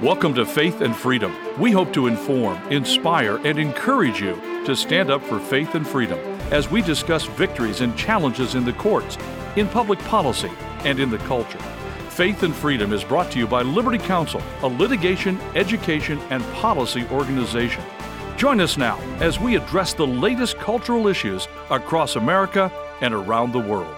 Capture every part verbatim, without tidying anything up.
Welcome to Faith and Freedom. We hope to inform, inspire, and encourage you to stand up for faith and freedom as we discuss victories and challenges in the courts, in public policy, and in the culture. Faith and Freedom is brought to you by Liberty Counsel, a litigation, education, and policy organization. Join us now as we address the latest cultural issues across America and around the world.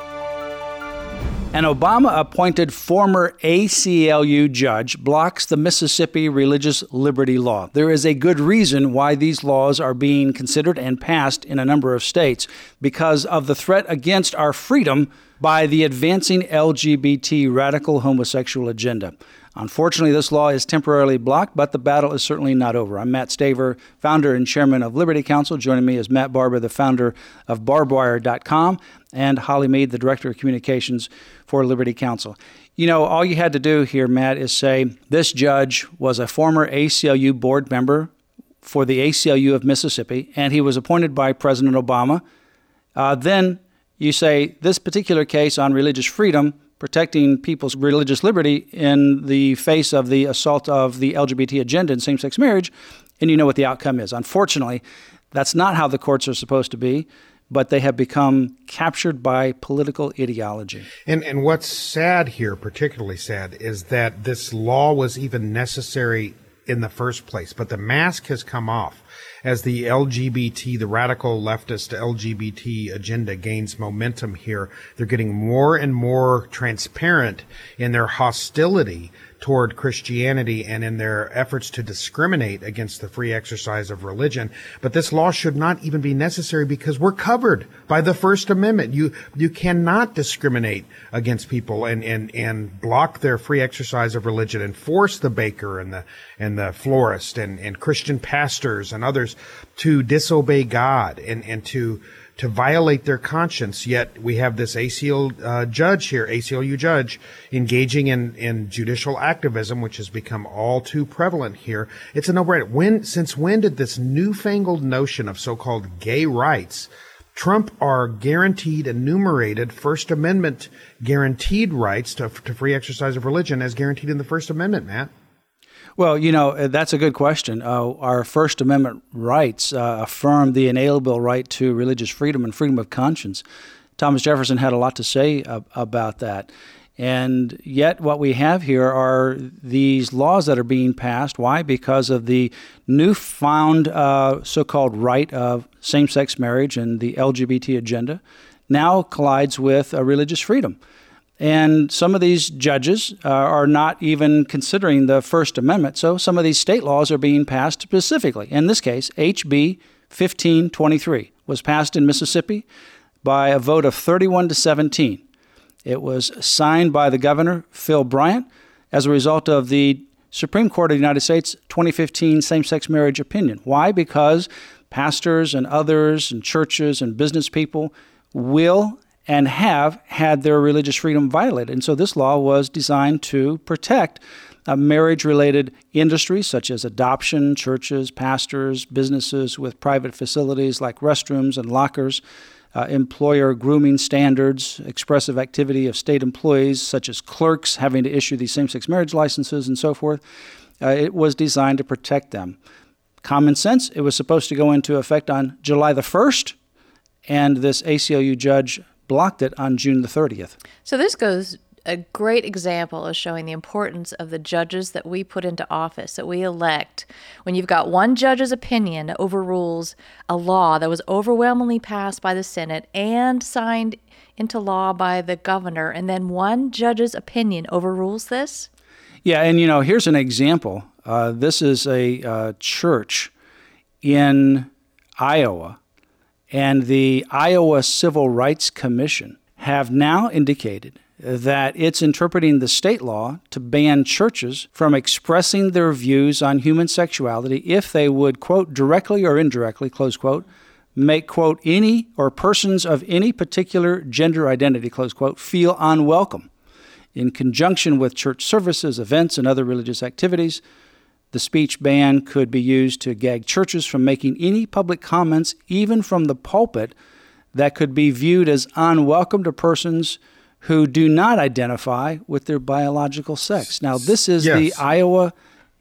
An Obama-appointed former A C L U judge blocks the Mississippi religious liberty law. There is a good reason why these laws are being considered and passed in a number of states, because of the threat against our freedom by the advancing L G B T radical homosexual agenda. Unfortunately, this law is temporarily blocked, but the battle is certainly not over. I'm Matt Staver, founder and chairman of Liberty Counsel. Joining me is Matt Barber, the founder of barbed wire dot com, and Holly Mead, the director of communications for Liberty Counsel. You know, all you had to do here, Matt, is say this judge was a former A C L U board member for the A C L U of Mississippi, and he was appointed by President Obama. Uh, then you say this particular case on religious freedom, protecting people's religious liberty in the face of the assault of the L G B T agenda in same-sex marriage, and you know what the outcome is. Unfortunately, that's not how the courts are supposed to be, but they have become captured by political ideology. And and what's sad here, particularly sad, is that this law was even necessary in the first place, but the mask has come off as the L G B T, the radical leftist L G B T agenda gains momentum here. They're getting more and more transparent in their hostility toward Christianity and in their efforts to discriminate against the free exercise of religion. But this law should not even be necessary because we're covered by the First Amendment. You you cannot discriminate against people and, and, and block their free exercise of religion and force the baker and the and the florist and, and Christian pastors and others to disobey God and, and to to violate their conscience. Yet we have this A C L uh, judge here, A C L U judge, engaging in, in judicial activism, which has become all too prevalent here. It's a no-brainer. When, since when did this newfangled notion of so-called gay rights trump our guaranteed, enumerated First Amendment guaranteed rights to, to free exercise of religion as guaranteed in the First Amendment, Matt? Well, you know, that's a good question. Uh, our First Amendment rights uh, affirm the inalienable right to religious freedom and freedom of conscience. Thomas Jefferson had a lot to say uh, about that. And yet what we have here are these laws that are being passed. Why? Because of the newfound uh, so-called right of same-sex marriage, and the L G B T agenda now collides with uh, religious freedom. And some of these judges uh, are not even considering the First Amendment. So some of these state laws are being passed specifically. In this case, H B fifteen twenty-three was passed in Mississippi by a vote of thirty-one to seventeen. It was signed by the governor, Phil Bryant, as a result of the Supreme Court of the United States twenty fifteen same-sex marriage opinion. Why? Because pastors and others and churches and business people will and have had their religious freedom violated. And so this law was designed to protect uh, marriage-related industries such as adoption, churches, pastors, businesses with private facilities like restrooms and lockers, uh, employer grooming standards, expressive activity of state employees such as clerks having to issue these same-sex marriage licenses and so forth. Uh, it was designed to protect them. Common sense, it was supposed to go into effect on July the first, and this A C L U judge blocked it on June the thirtieth. So this goes a great example of showing the importance of the judges that we put into office, that we elect. When you've got one judge's opinion that overrules a law that was overwhelmingly passed by the Senate and signed into law by the governor, and then one judge's opinion overrules this? Yeah, and you know, here's an example. Uh, this is a uh, church in Iowa, and the Iowa Civil Rights Commission have now indicated that it's interpreting the state law to ban churches from expressing their views on human sexuality if they would, quote, directly or indirectly, close quote, make, quote, any or persons of any particular gender identity, close quote, feel unwelcome in conjunction with church services, events, and other religious activities. The speech ban could be used to gag churches from making any public comments, even from the pulpit, that could be viewed as unwelcome to persons who do not identify with their biological sex. Now, this is yes. the Iowa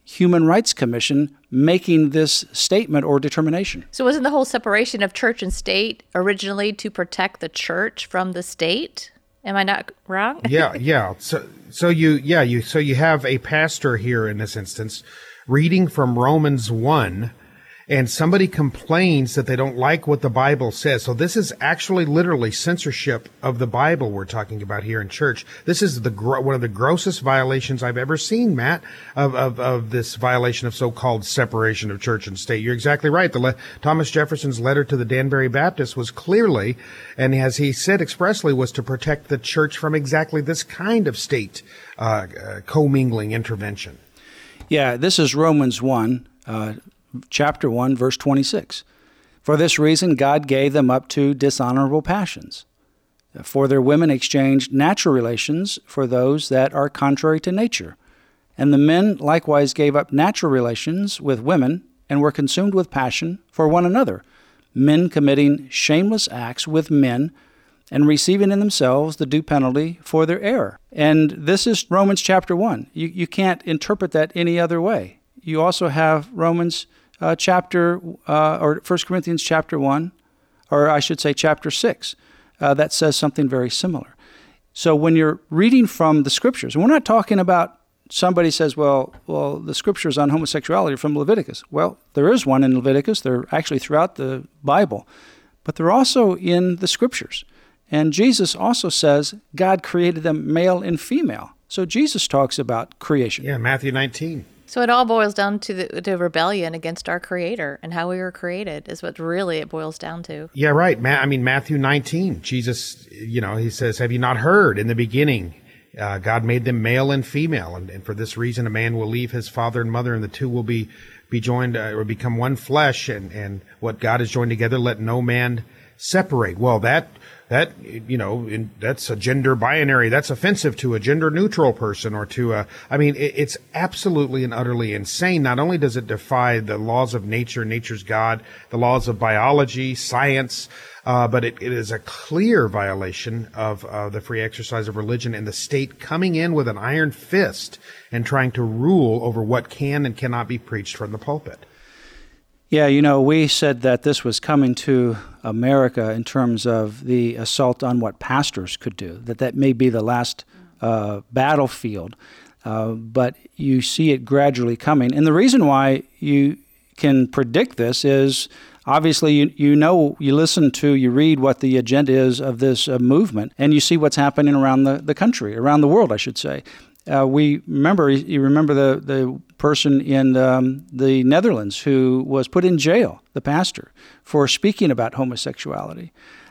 Human Rights Commission making this statement or determination. So wasn't the whole separation of church and state originally to protect the church from the state? Am I not wrong? yeah, yeah. So, so you, yeah, you, so you have a pastor here in this instance reading from Romans one, and somebody complains that they don't like what the Bible says. So this is actually literally censorship of the Bible we're talking about here in church. This is the gro- one of the grossest violations I've ever seen, Matt, of, of, of this violation of so-called separation of church and state. You're exactly right. The le- Thomas Jefferson's letter to the Danbury Baptist was clearly, and as he said expressly, was to protect the church from exactly this kind of state uh, uh, commingling intervention. Yeah, this is Romans one, uh, chapter one, verse twenty-six. For this reason, God gave them up to dishonorable passions. For their women exchanged natural relations for those that are contrary to nature. And the men likewise gave up natural relations with women and were consumed with passion for one another, men committing shameless acts with men and receiving in themselves the due penalty for their error. And this is Romans chapter one. You, you can't interpret that any other way. You also have Romans uh, chapter, uh, or First Corinthians chapter one, or I should say chapter six, uh, that says something very similar. So when you're reading from the Scriptures, and we're not talking about somebody says, well, well, the Scriptures on homosexuality are from Leviticus. Well, there is one in Leviticus. They're actually throughout the Bible, but they're also in the Scriptures. And Jesus also says God created them male and female. So Jesus talks about creation. Yeah, Matthew nineteen. So it all boils down to the to rebellion against our Creator and how we were created is what really it boils down to. Yeah, right. Ma- I mean, Matthew nineteen, Jesus, you know, he says, have you not heard in the beginning, uh, God made them male and female. And, and for this reason, a man will leave his father and mother, and the two will be, be joined uh, or become one flesh. And, and what God has joined together, let no man separate. Well, that, that, you know, in, that's a gender binary. That's offensive to a gender neutral person or to a, I mean, it, it's absolutely and utterly insane. Not only does it defy the laws of nature, nature's God, the laws of biology, science, uh, but it, it is a clear violation of uh, the free exercise of religion and the state coming in with an iron fist and trying to rule over what can and cannot be preached from the pulpit. Yeah, you know, we said that this was coming to America in terms of the assault on what pastors could do, that that may be the last uh, battlefield, uh, but you see it gradually coming. And the reason why you can predict this is obviously you, you know, you listen to, you read what the agenda is of this uh, movement, and you see what's happening around the, the country, around the world, I should say. Uh, we remember, you remember the, the person in um, the Netherlands who was put in jail, the pastor, for speaking about homosexuality.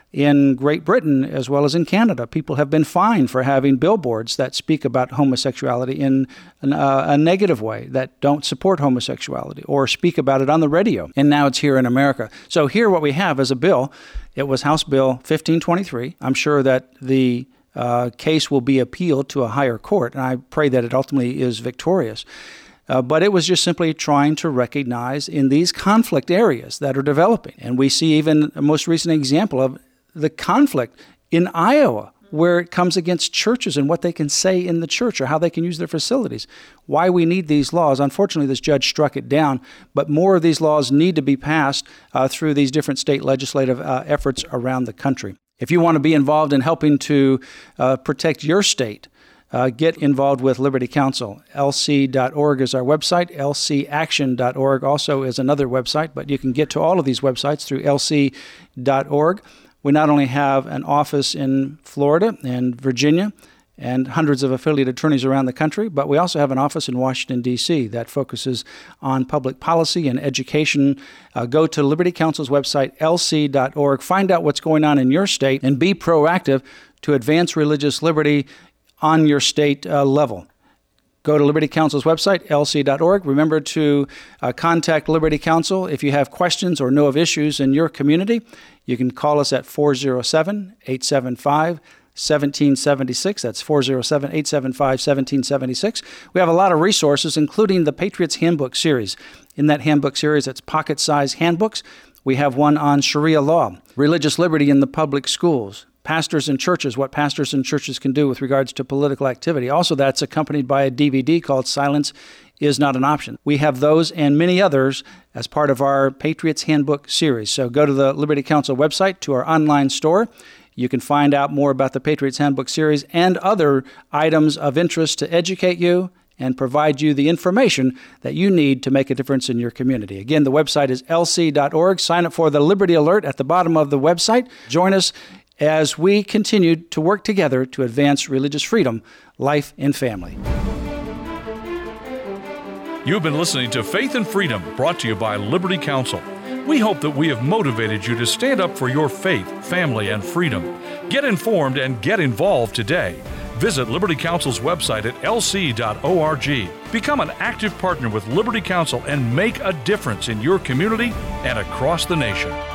In Great Britain, as well as in Canada, people have been fined for having billboards that speak about homosexuality in an, uh, a negative way, that don't support homosexuality or speak about it on the radio. And now it's here in America. So here what we have is a bill. It was House Bill fifteen twenty-three. I'm sure that the Uh, case will be appealed to a higher court, and I pray that it ultimately is victorious. Uh, but it was just simply trying to recognize in these conflict areas that are developing. And we see even a most recent example of the conflict in Iowa, where it comes against churches and what they can say in the church or how they can use their facilities. Why we need these laws. Unfortunately, this judge struck it down, but more of these laws need to be passed uh, through these different state legislative uh, efforts around the country. If you want to be involved in helping to uh, protect your state, uh, get involved with Liberty Counsel. L C dot org is our website. L C action dot org also is another website, but you can get to all of these websites through L C dot org. We not only have an office in Florida and Virginia and hundreds of affiliate attorneys around the country, but we also have an office in Washington, D C that focuses on public policy and education. Uh, go to Liberty Counsel's website, L C dot org. Find out what's going on in your state and be proactive to advance religious liberty on your state uh, level. Go to Liberty Counsel's website, L C dot org. Remember to uh, contact Liberty Counsel if you have questions or know of issues in your community. You can call us at four oh seven, eight seven five, one seven seven six. That's four oh seven, eight seven five, one seven seven six. We have a lot of resources, including the Patriots Handbook series. In that handbook series, it's pocket-sized handbooks. We have one on Sharia law, religious liberty in the public schools, pastors and churches, what pastors and churches can do with regards to political activity. Also, that's accompanied by a D V D called Silence is not an option. We have those and many others as part of our Patriots Handbook series. So go to the Liberty Counsel website, to our online store. You can find out more about the Patriots Handbook series and other items of interest to educate you and provide you the information that you need to make a difference in your community. Again, the website is L C dot org. Sign up for the Liberty Alert at the bottom of the website. Join us as we continue to work together to advance religious freedom, life, and family. You've been listening to Faith and Freedom, brought to you by Liberty Counsel. We hope that we have motivated you to stand up for your faith, family, and freedom. Get informed and get involved today. Visit Liberty Counsel's website at L C dot org. Become an active partner with Liberty Counsel and make a difference in your community and across the nation.